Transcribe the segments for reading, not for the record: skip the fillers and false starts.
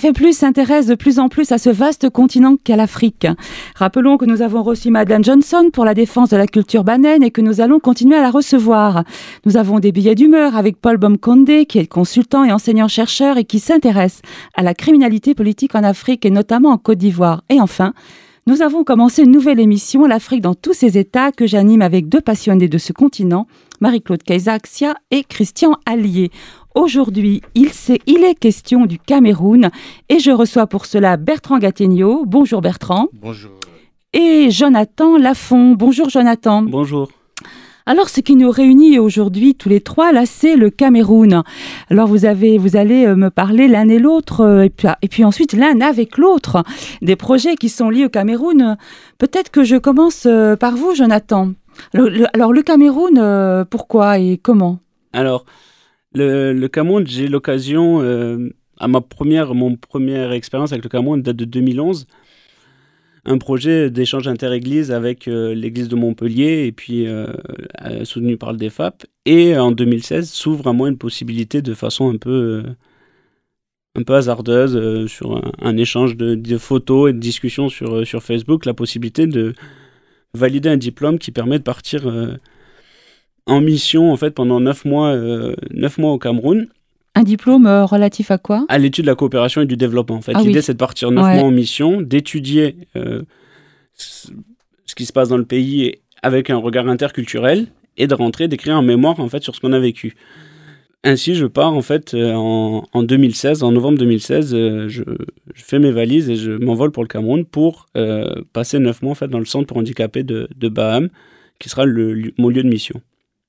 fait plus s'intéresse de plus en plus à ce vaste continent qu'à l'Afrique. Rappelons que nous avons reçu Madeleine Johnson pour la défense de la culture banane et que nous allons continuer à la recevoir. Nous avons des billets d'humeur avec Paul Bomkonde, qui est consultant et enseignant-chercheur et qui s'intéresse à la criminalité politique en Afrique et notamment en Côte d'Ivoire. Et enfin, nous avons commencé une nouvelle émission, l'Afrique dans tous ses états, que j'anime avec deux passionnés de ce continent, Marie-Claude Kaisaxia et Christian Allier. Aujourd'hui, il est question du Cameroun et je reçois pour cela Bertrand Gattegno. Bonjour Bertrand. Bonjour. Et Jonathan Lafont. Bonjour Jonathan. Bonjour. Alors, ce qui nous réunit aujourd'hui tous les trois, là, c'est le Cameroun. Alors, vous allez me parler l'un et l'autre, et puis ensuite l'un avec l'autre, des projets qui sont liés au Cameroun. Peut-être que je commence par vous, Jonathan. Alors, le Cameroun, pourquoi et comment ? Alors, le Cameroun, j'ai l'occasion, mon première expérience avec le Cameroun date de 2011, un projet d'échange inter-église avec l'église de Montpellier et puis soutenu par le DEFAP. Et en 2016, s'ouvre à moi une possibilité de façon un peu hasardeuse sur un échange de photos et de discussions sur Facebook, la possibilité de valider un diplôme qui permet de partir en mission en fait pendant 9 mois au Cameroun. Un diplôme relatif à quoi ? À l'étude de la coopération et du développement. En fait, l'idée, c'est de partir 9 mois en mission, d'étudier ce qui se passe dans le pays avec un regard interculturel et de rentrer, d'écrire un mémoire en fait sur ce qu'on a vécu. Ainsi, je pars en fait en novembre 2016, je fais mes valises et je m'envole pour le Cameroun pour passer 9 mois en fait dans le centre pour handicapés de Baham, qui sera mon lieu de mission.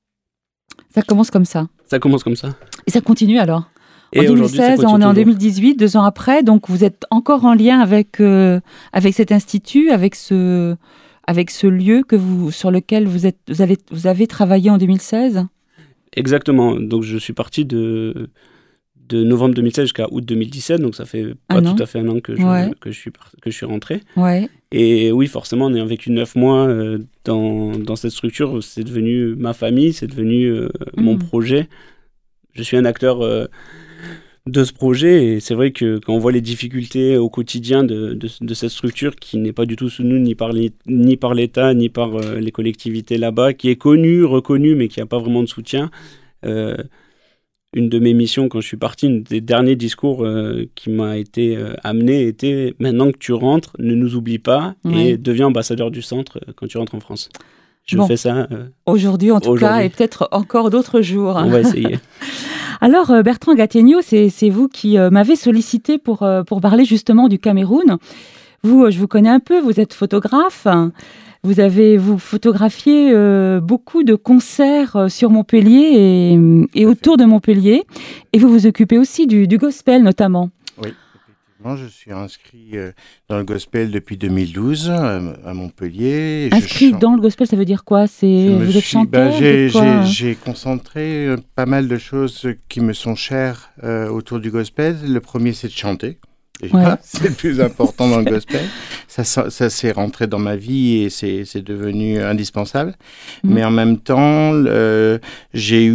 Ça commence comme ça. Ça commence comme ça. Et ça continue alors. En et 2016, on est en 2018, 2 ans après, donc vous êtes encore en lien avec cet institut, avec ce lieu sur lequel vous avez travaillé en 2016 ? Exactement. Donc je suis parti de novembre 2016 jusqu'à août 2017, donc ça fait pas tout à fait un an que je suis rentré. Ouais. Et oui, forcément, en ayant vécu 9 mois dans cette structure, c'est devenu ma famille, c'est devenu mon projet. Je suis un acteur de ce projet et c'est vrai que quand on voit les difficultés au quotidien de cette structure qui n'est pas du tout soutenue ni par l'État, ni par les collectivités là-bas, qui est connue, reconnue, mais qui n'a pas vraiment de soutien, une de mes missions quand je suis parti, un des derniers discours qui m'a été amené était « Maintenant que tu rentres, ne nous oublie pas et deviens ambassadeur du centre quand tu rentres en France ». Je fais ça aujourd'hui en tout cas, et peut-être encore d'autres jours. On va essayer. Alors Bertrand Gattegno, c'est vous qui m'avez sollicité pour parler justement du Cameroun. Vous, je vous connais un peu, vous êtes photographe. Vous photographiez beaucoup de concerts sur Montpellier et autour de Montpellier. Et vous vous occupez aussi du gospel notamment. Oui, effectivement, je suis inscrit dans le gospel depuis 2012 à Montpellier. Inscrit dans le gospel, ça veut dire quoi ? Vous êtes chanteur ? J'ai concentré pas mal de choses qui me sont chères autour du gospel. Le premier, c'est de chanter. Déjà, c'est le plus important dans le gospel. Ça s'est rentré dans ma vie et c'est devenu indispensable. Mais en même temps, j'ai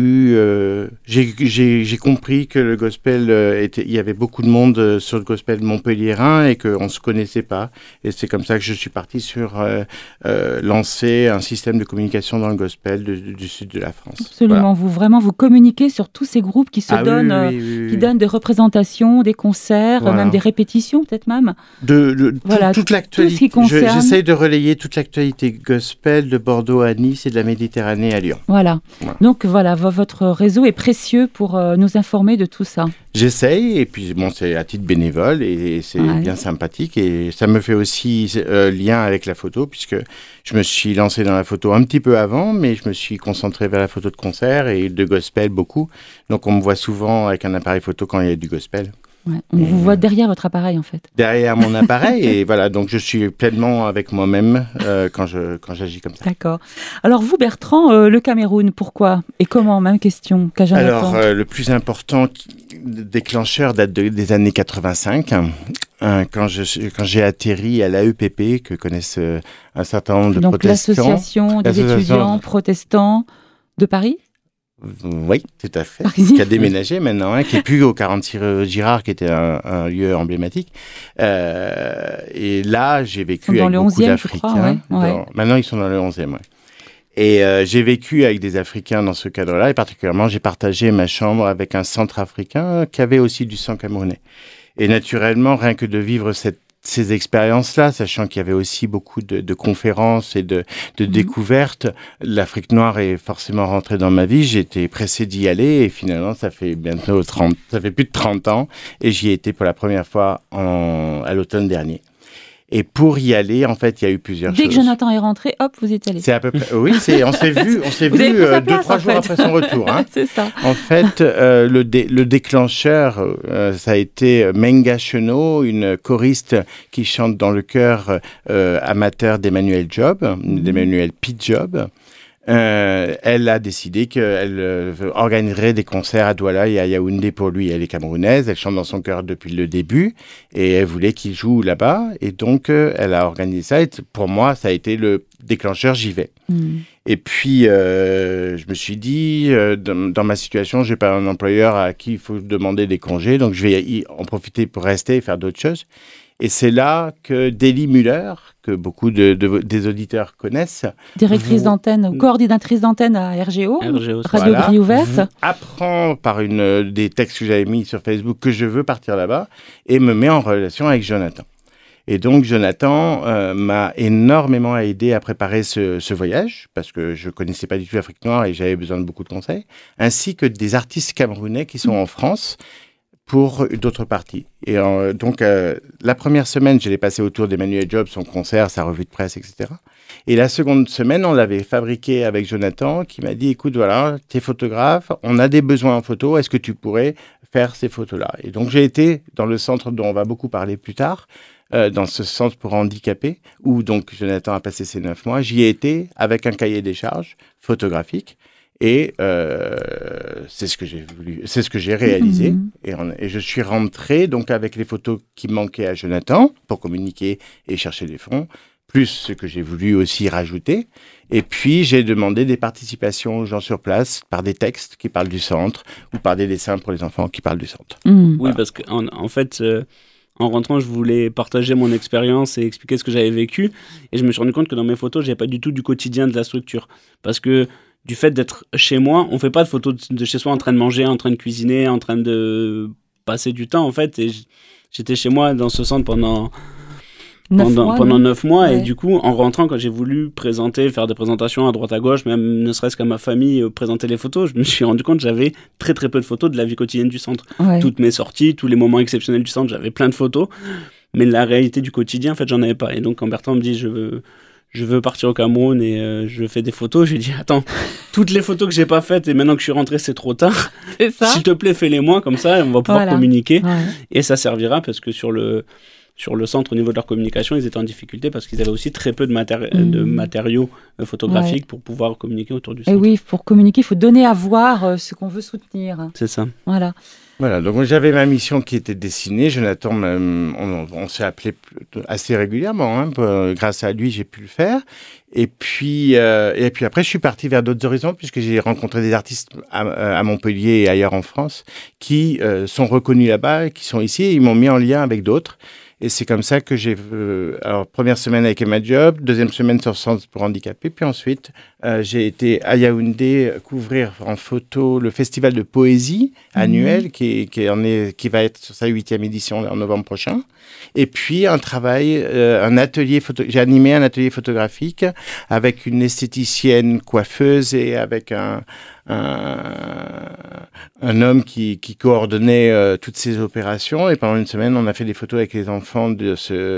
compris que le gospel il y avait beaucoup de monde sur le gospel montpelliérain et qu'on ne se connaissait pas. Et c'est comme ça que je suis parti sur lancer un système de communication dans le gospel du sud de la France. Absolument. Voilà. Vous communiquez sur tous ces groupes qui se donnent, qui donnent des représentations, des concerts, même des répétitions peut-être même. Toute l'actualité. J'essaye de relayer toute l'actualité gospel de Bordeaux à Nice et de la Méditerranée à Lyon. Voilà. Donc votre réseau est précieux pour nous informer de tout ça. J'essaye, et puis c'est à titre bénévole et c'est bien sympathique et ça me fait aussi lien avec la photo puisque je me suis lancé dans la photo un petit peu avant, mais je me suis concentré vers la photo de concert et de gospel beaucoup. Donc on me voit souvent avec un appareil photo quand il y a du gospel. Ouais, on vous voit derrière votre appareil en fait. Derrière mon appareil et voilà, donc je suis pleinement avec moi-même quand j'agis comme ça. D'accord. Alors vous Bertrand, le Cameroun, pourquoi et comment ? Même question qu'à Jonathan. Alors le plus important déclencheur date des années 85. Quand j'ai atterri à l'AEPP, que connaissent un certain nombre de protestants. Donc l'association des étudiants protestants de Paris ? Oui, tout à fait. Qui a déménagé maintenant, qui n'est plus au 46 rue Girard, qui était un lieu emblématique. Et là, j'ai vécu avec beaucoup d'Africains. Maintenant, ils sont dans le 11e, ouais. Et j'ai vécu avec des Africains dans ce cadre-là. Et particulièrement, j'ai partagé ma chambre avec un Centrafricain qui avait aussi du sang camerounais. Et naturellement, rien que de vivre ces expériences-là, sachant qu'il y avait aussi beaucoup de conférences et de découvertes, l'Afrique noire est forcément rentrée dans ma vie. J'étais pressé d'y aller et finalement, ça fait plus de 30 ans et j'y ai été pour la première fois à l'automne dernier. Et pour y aller, en fait, il y a eu plusieurs choses. Dès que Jonathan est rentré, hop, vous y êtes allé. C'est à peu près. Oui, on s'est vu 2-3 jours après son retour. Hein. C'est ça. En fait, le déclencheur, ça a été Menga Chenot, une choriste qui chante dans le chœur amateur d'Emmanuel Job, d'Emmanuel P. Job. Elle a décidé qu'elle organiserait des concerts à Douala et à Yaoundé pour lui. Elle est camerounaise, elle chante dans son chœur depuis le début et elle voulait qu'il joue là-bas. Et donc, elle a organisé ça. Et pour moi, ça a été le déclencheur, j'y vais. Et puis, je me suis dit, dans ma situation, je n'ai pas un employeur à qui il faut demander des congés, donc je vais en profiter pour rester et faire d'autres choses. Et c'est là que Délie Muller, que beaucoup des auditeurs connaissent, directrice d'antenne ou coordinatrice d'antenne à RGO Radio Grille Ouverte, apprend par des textes que j'avais mis sur Facebook que je veux partir là-bas et me met en relation avec Jonathan. Et donc, Jonathan m'a énormément aidé à préparer ce voyage, parce que je ne connaissais pas du tout l'Afrique noire et j'avais besoin de beaucoup de conseils, ainsi que des artistes camerounais qui sont en France pour d'autres parties. Et donc, la première semaine, je l'ai passé autour d'Emmanuel Job, son concert, sa revue de presse, etc. Et la seconde semaine, on l'avait fabriqué avec Jonathan, qui m'a dit, écoute, voilà, tu es photographe, on a des besoins en photo, est-ce que tu pourrais faire ces photos-là? Et donc, j'ai été dans le centre dont on va beaucoup parler plus tard, dans ce centre pour handicapés, où donc Jonathan a passé ses 9 mois. J'y ai été avec un cahier des charges photographique. Et c'est ce que j'ai voulu, c'est ce que j'ai réalisé. Et je suis rentré donc avec les photos qui manquaient à Jonathan pour communiquer et chercher des fonds, plus ce que j'ai voulu aussi rajouter. Et puis j'ai demandé des participations aux gens sur place par des textes qui parlent du centre ou par des dessins pour les enfants qui parlent du centre. Oui, voilà. Parce qu'en fait, en rentrant, je voulais partager mon expérience et expliquer ce que j'avais vécu. Et je me suis rendu compte que dans mes photos, j'avais pas du tout du quotidien de la structure, parce que du fait d'être chez moi, on fait pas de photos de chez soi en train de manger, en train de cuisiner, en train de passer du temps, en fait. Et j'étais chez moi dans ce centre pendant 9 mois. Ouais. Et du coup, en rentrant, quand j'ai voulu faire des présentations à droite à gauche, même ne serait-ce qu'à ma famille, présenter les photos, je me suis rendu compte que j'avais très très peu de photos de la vie quotidienne du centre. Ouais. Toutes mes sorties, tous les moments exceptionnels du centre, j'avais plein de photos. Mais la réalité du quotidien, en fait, j'en avais pas. Et donc, quand Bertrand me dit, je veux partir au Cameroun et je fais des photos. J'ai dit, attends, toutes les photos que j'ai pas faites et maintenant que je suis rentré, c'est trop tard. C'est ça. S'il te plaît, fais-les-moi, comme ça, on va pouvoir communiquer. Ouais. Et ça servira parce que sur le centre, au niveau de leur communication, ils étaient en difficulté parce qu'ils avaient aussi très peu de matériaux photographiques pour pouvoir communiquer autour du centre. Et oui, pour communiquer, il faut donner à voir ce qu'on veut soutenir. C'est ça. Voilà, donc j'avais ma mission qui était dessinée. Jonathan, on s'est appelé assez régulièrement. Hein, grâce à lui, j'ai pu le faire. Et puis après, je suis parti vers d'autres horizons puisque j'ai rencontré des artistes à Montpellier et ailleurs en France qui sont reconnus là-bas, qui sont ici. Et ils m'ont mis en lien avec d'autres. Et c'est comme ça que j'ai... alors, première semaine avec Emma Job, deuxième semaine sur Centre pour handicapés. Puis ensuite, j'ai été à Yaoundé couvrir en photo le festival de poésie annuel qui va être sur sa 8e édition en novembre prochain. Et puis, j'ai animé un atelier photographique avec une esthéticienne coiffeuse et avec un homme qui coordonnait toutes ces opérations. Et pendant une semaine, on a fait des photos avec les enfants de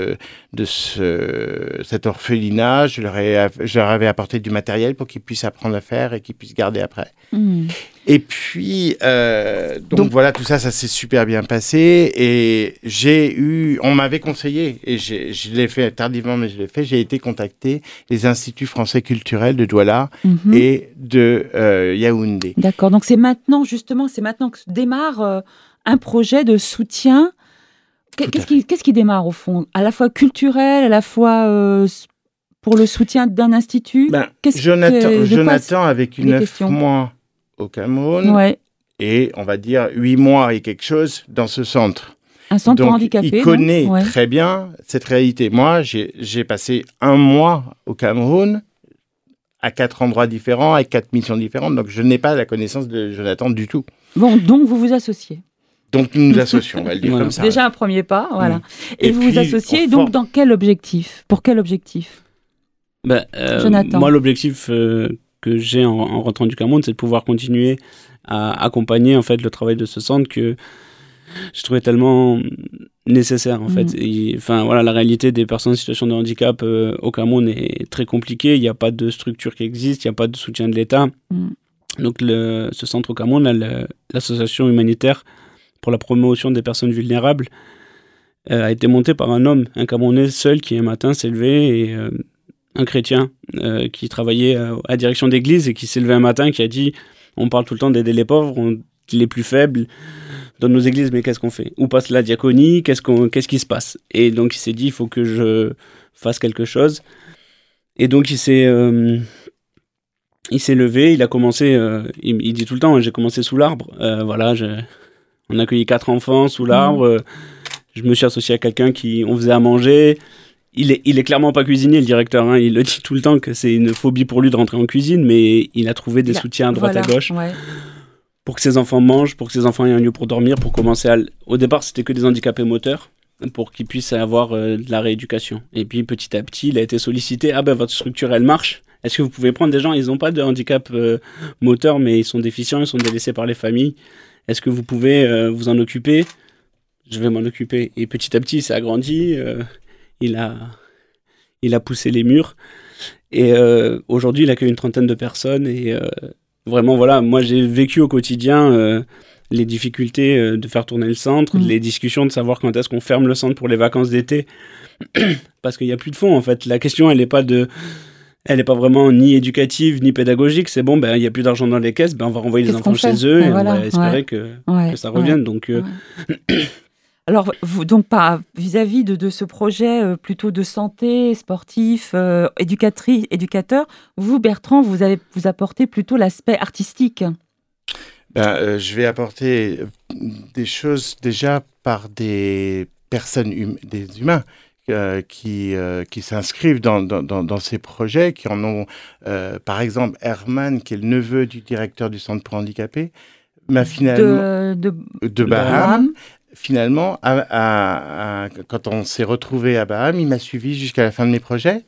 cet orphelinat. Je leur avais apporté du matériel pour qu'ils puissent apprendre à faire et qu'ils puissent garder après. Et puis, donc voilà, tout ça s'est super bien passé. Et on m'avait conseillé, et je l'ai fait tardivement, mais je l'ai fait, j'ai été contacter les instituts français culturels de Douala et de Yaoundé. D'accord, donc c'est maintenant que démarre un projet de soutien. Qu'est-ce qui démarre au fond? À la fois culturel, à la fois pour le soutien d'un institut? Jonathan, avec 9 mois au Cameroun Ouais. et on va dire 8 mois et quelque chose dans ce centre. Un centre pour Donc, handicapés. il connaît Ouais. très bien cette réalité. Moi, j'ai passé 1 mois au Cameroun à 4 endroits différents, avec 4 missions différentes. Donc, je n'ai pas la connaissance de Jonathan du tout. Bon, donc vous vous associez. Donc, nous nous associons, on va le dire comme ça. Déjà un premier pas, voilà. Et vous puis, vous associez, on donc forme- dans quel objectif? Pour quel objectif? Jonathan. Moi, l'objectif que j'ai en rentrant du Cameroun, c'est de pouvoir continuer à accompagner en fait le travail de ce centre que je trouvais tellement nécessaire en fait. Enfin voilà, la réalité des personnes en situation de handicap au Cameroun est très compliquée. Il n'y a pas de structure qui existe, il n'y a pas de soutien de l'État. Donc ce centre au Cameroun, l'association humanitaire pour la promotion des personnes vulnérables, a été monté par un homme, un Camerounais seul qui un matin s'est levé et un chrétien qui travaillait à la direction d'église et qui s'est levé un matin qui a dit on parle tout le temps d'aider les pauvres, les plus faibles dans nos églises, mais qu'est-ce qu'on fait? Où passe la diaconie? Qu'est-ce qui se passe? Et donc il s'est dit il faut que je fasse quelque chose. Et donc il s'est levé, il a commencé, il dit tout le temps j'ai commencé sous l'arbre, voilà, on a accueilli 4 enfants sous l'arbre, je me suis associé à quelqu'un on faisait à manger. Il est clairement pas cuisinier, le directeur, hein. Il le dit tout le temps que c'est une phobie pour lui de rentrer en cuisine, mais il a trouvé des soutiens à droite à gauche pour que ses enfants mangent, pour que ses enfants aient un lieu pour dormir, pour commencer Au départ, c'était que des handicapés moteurs, pour qu'ils puissent avoir de la rééducation. Et puis petit à petit, il a été sollicité, votre structure, elle marche. Est-ce que vous pouvez prendre des gens, ils n'ont pas de handicap moteur, mais ils sont déficients, ils sont délaissés par les familles. Est-ce que vous pouvez vous en occuper? Je vais m'en occuper. Et petit à petit, il s'est agrandi. Il a poussé les murs. Et aujourd'hui, il accueille une 30aine de personnes. Et vraiment, voilà, moi, j'ai vécu au quotidien les difficultés de faire tourner le centre, les discussions de savoir quand est-ce qu'on ferme le centre pour les vacances d'été. Parce qu'il n'y a plus de fonds, en fait. La question, elle n'est pas vraiment ni éducative, ni pédagogique. C'est bon, il n'y a plus d'argent dans les caisses, on va renvoyer les enfants chez eux et on va espérer que ça revienne. Donc... Alors, vous, donc, vis-à-vis de ce projet plutôt de santé, sportif, éducateur, vous, Bertrand, vous apportez plutôt l'aspect artistique. Je vais apporter des choses déjà par des personnes, des humains qui s'inscrivent dans ces projets, qui en ont, par exemple, Herman, qui est le neveu du directeur du centre pour handicapés, finalement de Baham. Finalement, quand on s'est retrouvé à Baham, il m'a suivi jusqu'à la fin de mes projets.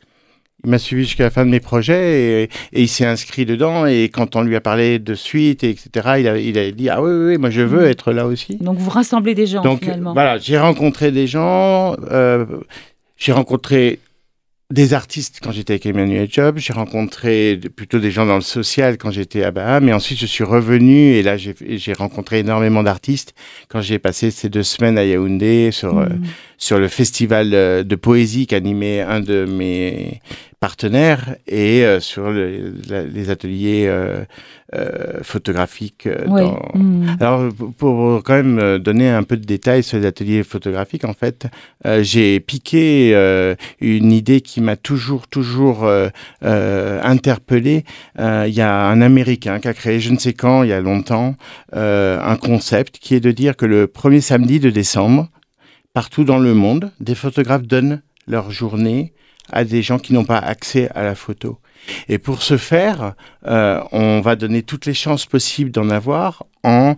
Et il s'est inscrit dedans. Et quand on lui a parlé de suite, etc., il a dit « Ah oui, moi je veux être là aussi ». Donc vous rassemblez des gens, finalement. Voilà, j'ai rencontré des gens, j'ai rencontré des artistes quand j'étais avec Emmanuel Job, j'ai rencontré plutôt des gens dans le social quand j'étais à Baham, et ensuite je suis revenu et là j'ai rencontré énormément d'artistes quand j'ai passé ces 2 semaines à Yaoundé sur le festival de poésie qu'animait un de mes partenaires et sur les ateliers photographiques. Alors, pour quand même donner un peu de détails sur les ateliers photographiques, en fait, j'ai piqué une idée qui m'a toujours interpellé. Il y a un Américain qui a créé, je ne sais quand, il y a longtemps, un concept qui est de dire que le premier samedi de décembre, partout dans le monde, des photographes donnent leur journée à des gens qui n'ont pas accès à la photo. Et pour ce faire, on va donner toutes les chances possibles d'en avoir en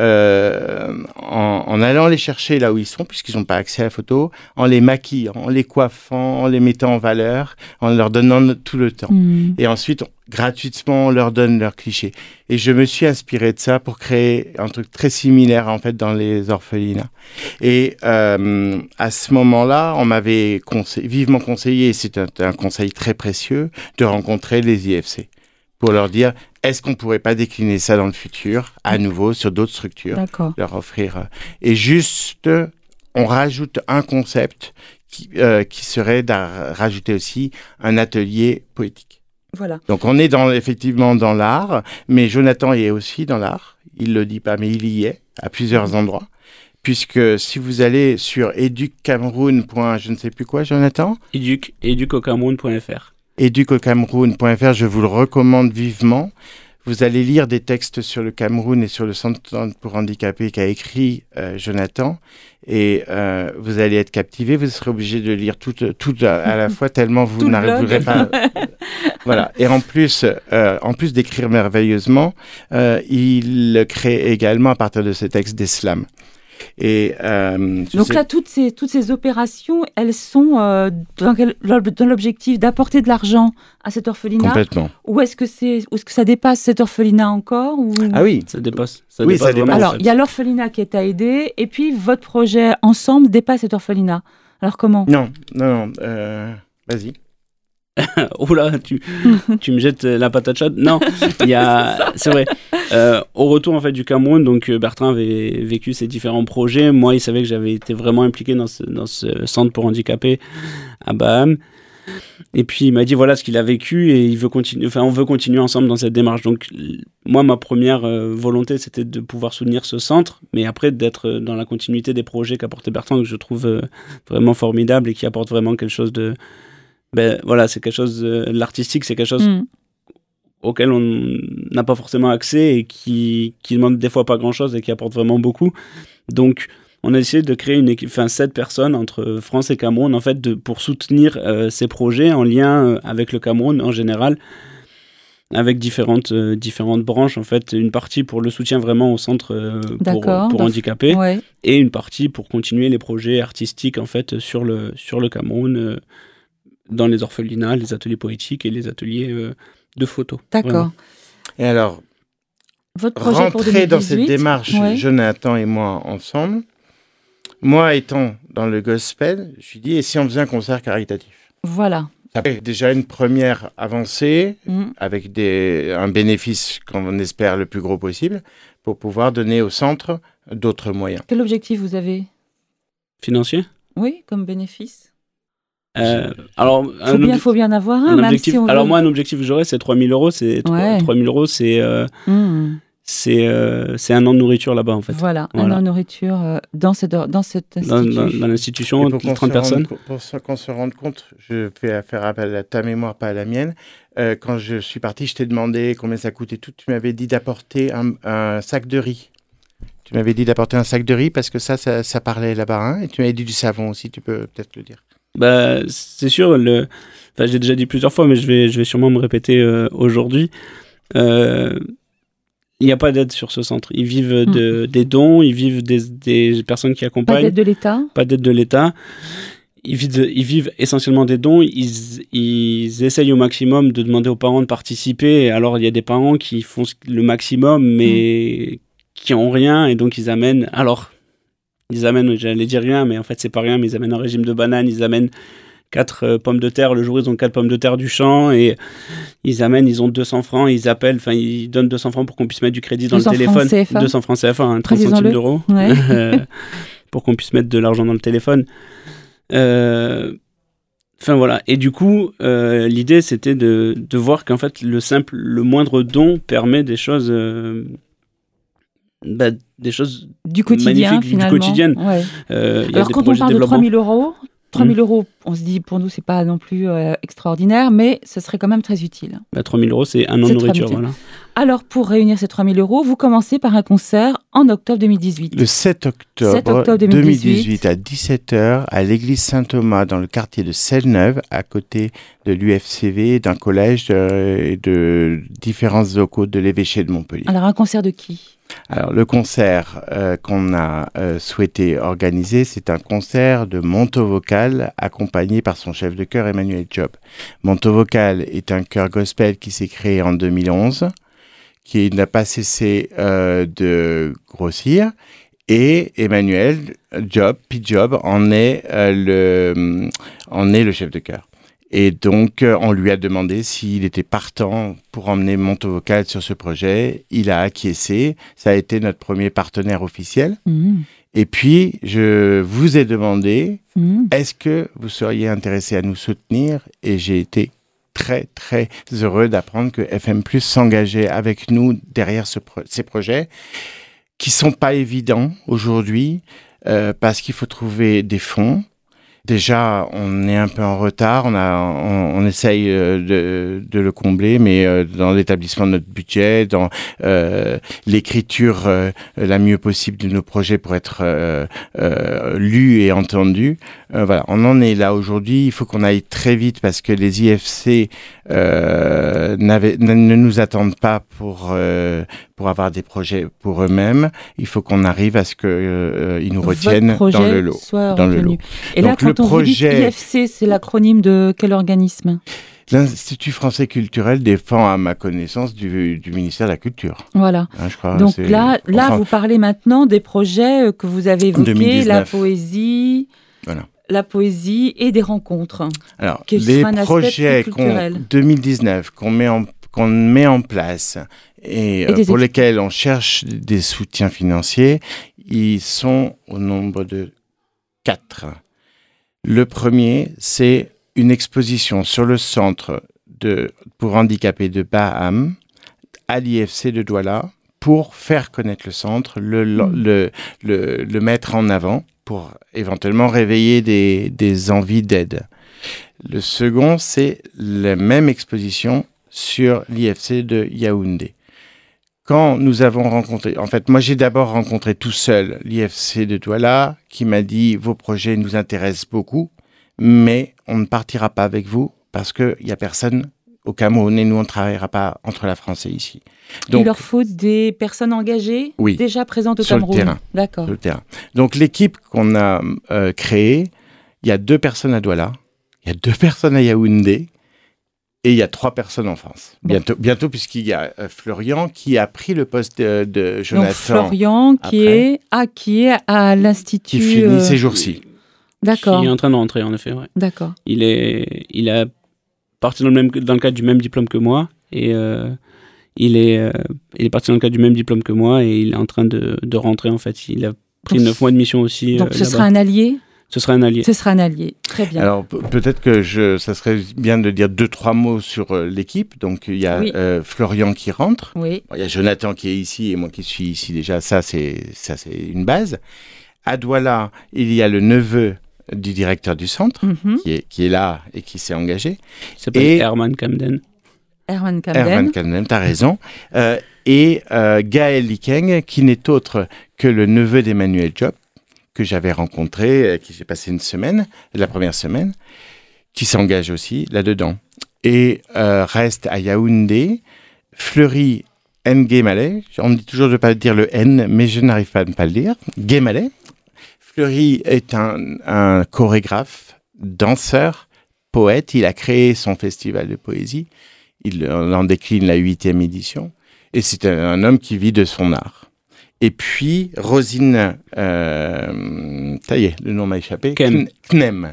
allant les chercher là où ils sont, puisqu'ils n'ont pas accès à la photo, en les maquillant, en les coiffant, en les mettant en valeur, en leur donnant tout le temps. Et ensuite, gratuitement, on leur donne leurs clichés. Et je me suis inspiré de ça pour créer un truc très similaire, en fait, dans les orphelinats. Et à ce moment-là, on m'avait vivement conseillé, et c'est un conseil très précieux, de rencontrer les IFC pour leur dire, est-ce qu'on ne pourrait pas décliner ça dans le futur, à nouveau, sur d'autres structures, leur offrir. Et juste, on rajoute un concept qui serait de rajouter aussi un atelier poétique. Voilà. Donc on est effectivement dans l'art, mais Jonathan est aussi dans l'art. Il le dit pas, mais il y est à plusieurs endroits. Puisque si vous allez sur educcameroun. Je ne sais plus quoi, Jonathan. Educaucameroun.fr. Educaucameroun.fr, je vous le recommande vivement. vous allez lire des textes sur le Cameroun et sur le Centre pour handicapés qu'a écrit Jonathan, et vous allez être captivé, vous serez obligé de lire tout à la fois, tellement vous n'arriverez pas... Voilà. Et en plus d'écrire merveilleusement, il crée également, à partir de ces textes, des slams. Et, donc là, toutes ces opérations, elles sont dans l'objectif d'apporter de l'argent à cet orphelinat. Complètement. Ou est-ce que ça dépasse cet orphelinat encore ou... Ah oui, ça dépasse. Ça dépasse. Alors, il y a l'orphelinat qui est à aider, et puis votre projet ensemble dépasse cet orphelinat. Alors comment ? Non. Vas-y. Oula, tu me jettes la patate chaude. Non, c'est vrai. Au retour en fait du Cameroun, donc Bertrand avait vécu ses différents projets. Moi, il savait que j'avais été vraiment impliqué dans ce centre pour handicapés à Baham. Et puis il m'a dit voilà ce qu'il a vécu et on veut continuer ensemble dans cette démarche. Donc moi, ma première volonté, c'était de pouvoir soutenir ce centre, mais après d'être dans la continuité des projets qu'a porté Bertrand, que je trouve vraiment formidable et qui apporte vraiment quelque chose de... voilà, c'est quelque chose, l'artistique, c'est quelque chose auquel on n'a pas forcément accès et qui demande des fois pas grand-chose et qui apporte vraiment beaucoup. Donc, on a essayé de créer une équipe, 7 personnes entre France et Cameroun, en fait, pour soutenir ces projets en lien avec le Cameroun en général, avec différentes branches, en fait. Une partie pour le soutien vraiment au centre pour handicapés, et une partie pour continuer les projets artistiques, en fait, sur le Cameroun, dans les orphelinats, les ateliers poétiques et les ateliers de photos. D'accord. Vraiment. Et alors, votre projet pour 2018, dans cette démarche, Jonathan et moi ensemble, moi étant dans le gospel, je me suis dit, et si on faisait un concert caritatif ? Voilà. Ça fait déjà une première avancée avec un bénéfice qu'on espère le plus gros possible pour pouvoir donner au centre d'autres moyens. Quel objectif vous avez ? Financier ? Oui, comme bénéfice. Alors, faut bien avoir un objectif. Même si alors moi, un objectif que j'aurais, c'est 3 000 euros. 3 000 euros, c'est un an de nourriture là-bas, en fait. Voilà. Un an de nourriture dans cette institution. Dans l'institution, 30 personnes. Pour qu'on se rende compte, je vais faire appel à ta mémoire, pas à la mienne. Quand je suis parti, je t'ai demandé combien ça coûtait tout. Tu m'avais dit d'apporter un sac de riz. Tu m'avais dit d'apporter un sac de riz parce que ça parlait là-bas. Hein, et tu m'avais dit du savon aussi, tu peux peut-être le dire. C'est sûr, j'ai déjà dit plusieurs fois, mais je vais sûrement me répéter aujourd'hui. Il n'y a pas d'aide sur ce centre. Ils vivent des dons, ils vivent des personnes qui accompagnent. Pas d'aide de l'État ? Pas d'aide de l'État. Ils vivent essentiellement des dons. Ils essayent au maximum de demander aux parents de participer. Alors, il y a des parents qui font le maximum, mais qui n'ont rien, et donc ils amènent... j'allais dire rien, mais en fait c'est pas rien, mais ils amènent un régime de bananes, ils amènent 4 pommes de terre, le jour ils ont 4 pommes de terre du champ, et ils ont 200 francs, ils donnent 200 francs pour qu'on puisse mettre du crédit dans le téléphone. 200 francs CFA, 30 centimes d'euros, pour qu'on puisse mettre de l'argent dans le téléphone. Voilà, et du coup, l'idée c'était de voir qu'en fait le moindre don permet des choses... des choses du quotidien, magnifiques, finalement. Du quotidien. Ouais. Alors, quand on parle de 3 000 euros, 3 000 euros, on se dit, pour nous, c'est pas non plus extraordinaire, mais ce serait quand même très utile. 3 000 euros, c'est un an de nourriture, voilà. Alors, pour réunir ces 3 000 euros, vous commencez par un concert en octobre 2018. Le 7 octobre 2018 à 17h à l'église Saint-Thomas dans le quartier de Selle-Neuve, à côté de l'UFCV, d'un collège et de différents locaux de l'évêché de Montpellier. Alors, un concert de qui ? Alors, le concert qu'on a souhaité organiser, c'est un concert de Monto Vocal accompagné par son chef de chœur Emmanuel Job. Monto Vocal est un chœur gospel qui s'est créé en 2011, qui n'a pas cessé de grossir, et Emmanuel Job, P-Job, en est le chef de chœur. Et donc, on lui a demandé s'il était partant pour emmener Monto Vocal sur ce projet. Il a acquiescé. Ça a été notre premier partenaire officiel. Et puis, je vous ai demandé, est-ce que vous seriez intéressé à nous soutenir ? Et j'ai été très, très heureux d'apprendre que FM+ s'engageait avec nous derrière ces projets qui ne sont pas évidents aujourd'hui parce qu'il faut trouver des fonds. Déjà, on est un peu en retard. On essaye de le combler, mais dans l'établissement de notre budget, dans l'écriture la mieux possible de nos projets pour être lus et entendus. Voilà, on en est là aujourd'hui. Il faut qu'on aille très vite parce que les IFC ne nous attendent pas pour avoir des projets pour eux-mêmes. Il faut qu'on arrive à ce qu'ils nous retiennent dans le lot. Et donc, là, quand on dit IFC, c'est l'acronyme de quel organisme ? L'Institut français culturel dépend, à ma connaissance, du ministère de la Culture. Voilà. Je crois, donc là, vous parlez maintenant des projets que vous avez évoqués, la poésie... Voilà. La poésie et des rencontres. Alors, les projets 2019 qu'on met en place et pour lesquels on cherche des soutiens financiers, ils sont au nombre de 4. Le premier, c'est une exposition sur le centre pour handicapés de Baham à l'IFC de Douala pour faire connaître le centre, le mettre en avant, pour éventuellement réveiller des envies d'aide. Le second, c'est la même exposition sur l'IFC de Yaoundé. Quand nous avons rencontré... En fait, moi, j'ai d'abord rencontré tout seul l'IFC de Douala, qui m'a dit « Vos projets nous intéressent beaucoup, mais on ne partira pas avec vous parce qu'il n'y a personne au Cameroun et nous, on ne travaillera pas entre la France et ici. » Donc, il leur faut des personnes engagées déjà présentes au Cameroun. Sur le terrain. D'accord. Sur le terrain. Donc l'équipe qu'on a créée, il y a 2 personnes à Douala, il y a 2 personnes à Yaoundé et il y a 3 personnes en France. Bon. Bientôt puisqu'il y a Florian qui a pris le poste de Jonathan. Donc Florian qui est à l'Institut... Qui finit ces jours-ci. D'accord. Qui est en train de rentrer en effet. Ouais. D'accord. Il a parti dans le cadre du même diplôme que moi et... Il est parti dans le cadre du même diplôme que moi et il est en train de rentrer en fait. Il a pris 9 mois de mission aussi. Donc ce sera un allié ? Ce sera un allié. Ce sera un allié, très bien. Alors peut-être que ça serait bien de dire 2-3 mots sur l'équipe. Donc il y a Florian qui rentre. Oui. Il y a Jonathan qui est ici et moi qui suis ici déjà. Ça c'est une base. À Douala, il y a le neveu du directeur du centre qui est là et qui s'est engagé. Il s'appelle Herman Camden. Herman Camden, t'as raison. Et Gaël Likeng, qui n'est autre que le neveu d'Emmanuel Job, que j'avais rencontré, qui s'est passé la première semaine, qui s'engage aussi là-dedans. Et reste à Yaoundé, Fleury Nguemale. On me dit toujours de ne pas dire le N, mais je n'arrive pas à ne pas le dire. Nguemale. Fleury est un chorégraphe, danseur, poète. Il a créé son festival de poésie. Il en décline la 8e édition. Et c'est un homme qui vit de son art. Et puis, Rosine... ça y est, le nom m'a échappé. Knem.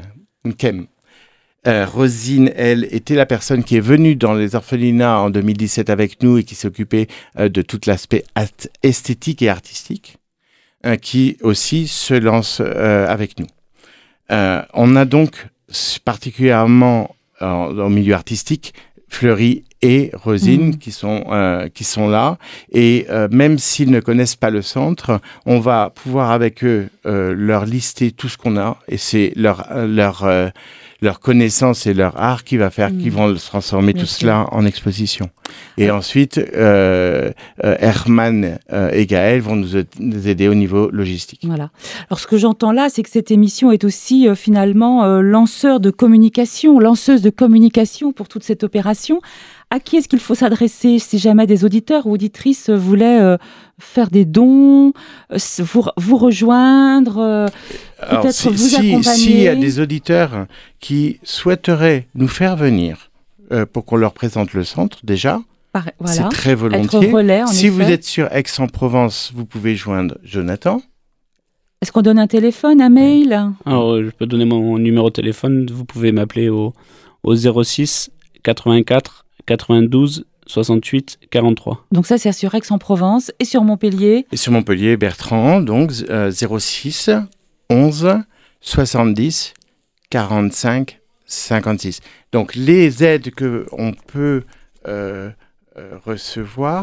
Rosine, elle, était la personne qui est venue dans les orphelinats en 2017 avec nous et qui s'occupait de tout l'aspect esthétique et artistique, qui aussi se lance avec nous. On a donc particulièrement au milieu artistique Fleury et Rosine qui sont là. Et même s'ils ne connaissent pas le centre, on va pouvoir avec eux leur lister tout ce qu'on a. Et c'est leur connaissance et leur art qui va faire qu'ils vont transformer tout cela en exposition. Et ensuite, Herman et Gaël vont nous aider au niveau logistique. Voilà. Alors, ce que j'entends là, c'est que cette émission est aussi finalement lanceuse de communication pour toute cette opération. À qui est-ce qu'il faut s'adresser si jamais des auditeurs ou auditrices voulaient faire des dons, vous rejoindre, peut-être vous accompagner? S'il y a des auditeurs qui souhaiteraient nous faire venir pour qu'on leur présente le centre, déjà, c'est très volontiers. Si vous êtes sur Aix-en-Provence, vous pouvez joindre Jonathan. Est-ce qu'on donne un téléphone, un mail? Alors, je peux donner mon numéro de téléphone. Vous pouvez m'appeler au 06 84 92 68 43. Donc ça, c'est sur Aix-en-Provence et sur Montpellier. Et sur Montpellier, Bertrand, donc 06 11 70 45 56. Donc les aides qu'on peut recevoir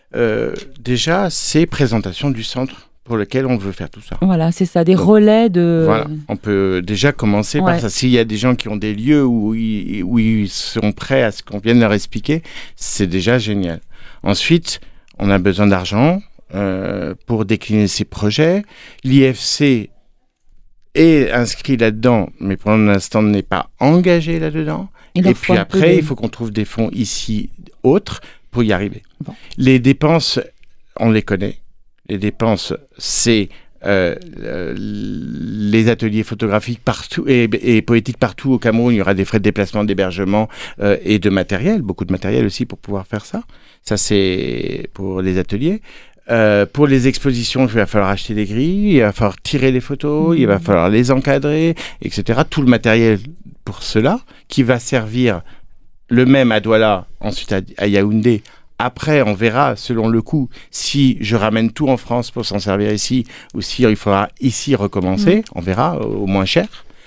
déjà, c'est présentation du centre pour lequel on veut faire tout ça. Voilà, c'est ça, des relais de... Voilà, on peut déjà commencer par ça. S'il y a des gens qui ont des lieux où ils sont prêts à ce qu'on vienne leur expliquer, c'est déjà génial. Ensuite, on a besoin d'argent pour décliner ces projets. L'IFC est inscrit là-dedans, mais pour l'instant n'est pas engagé là-dedans. Et puis après, il faut qu'on trouve des fonds ici autres pour y arriver. Bon. Les dépenses, on les connaît. Les dépenses, c'est les ateliers photographiques partout et poétiques partout au Cameroun. Il y aura des frais de déplacement, d'hébergement et de matériel, beaucoup de matériel aussi pour pouvoir faire ça. Ça, c'est pour les ateliers. Pour les expositions, il va falloir acheter des grilles, il va falloir tirer les photos, il va falloir les encadrer, etc. Tout le matériel pour cela, qui va servir le même à Douala, ensuite à Yaoundé. Après, on verra, selon le coût, si je ramène tout en France pour s'en servir ici, ou si il faudra ici recommencer. On verra, au moins cher.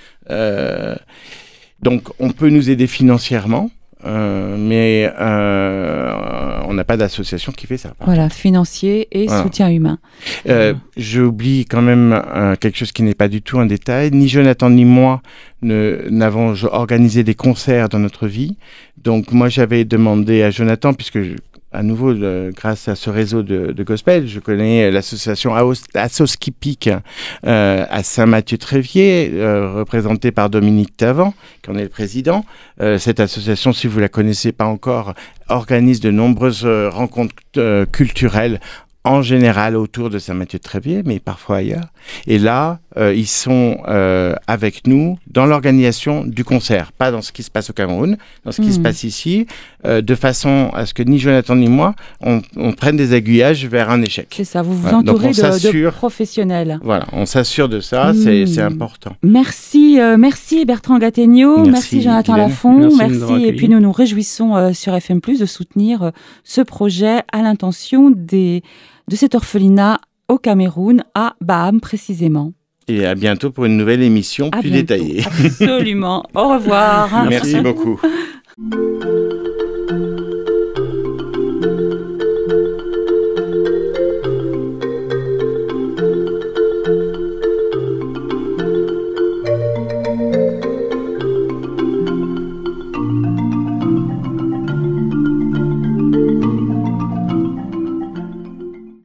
Donc, on peut nous aider financièrement, mais on n'a pas d'association qui fait ça. Voilà, financier et soutien humain. J'oublie quand même quelque chose qui n'est pas du tout un détail. Ni Jonathan ni moi n'avons organisé des concerts dans notre vie. Donc, moi, j'avais demandé à Jonathan, puisque... À nouveau, grâce à ce réseau de gospel, je connais l'association Asoskipik à Saint-Mathieu-Tréviers, représentée par Dominique Tavan, qui en est le président. Cette association, si vous la connaissez pas encore, organise de nombreuses rencontres culturelles, en général autour de Saint-Mathieu-de-Tréviers, mais parfois ailleurs. Et là, ils sont avec nous dans l'organisation du concert, pas dans ce qui se passe au Cameroun, dans ce qui se passe ici, de façon à ce que ni Jonathan ni moi, on prenne des aiguillages vers un échec. C'est ça, vous vous entourez de professionnels. Voilà, on s'assure de ça, c'est important. Merci Bertrand Gattegno, merci Jonathan Lafont, merci. Et puis nous nous réjouissons sur FM+, de soutenir ce projet à l'intention de cet orphelinat au Cameroun, à Baham précisément. Et à bientôt pour une nouvelle émission plus détaillée. Absolument. Au revoir. Merci beaucoup.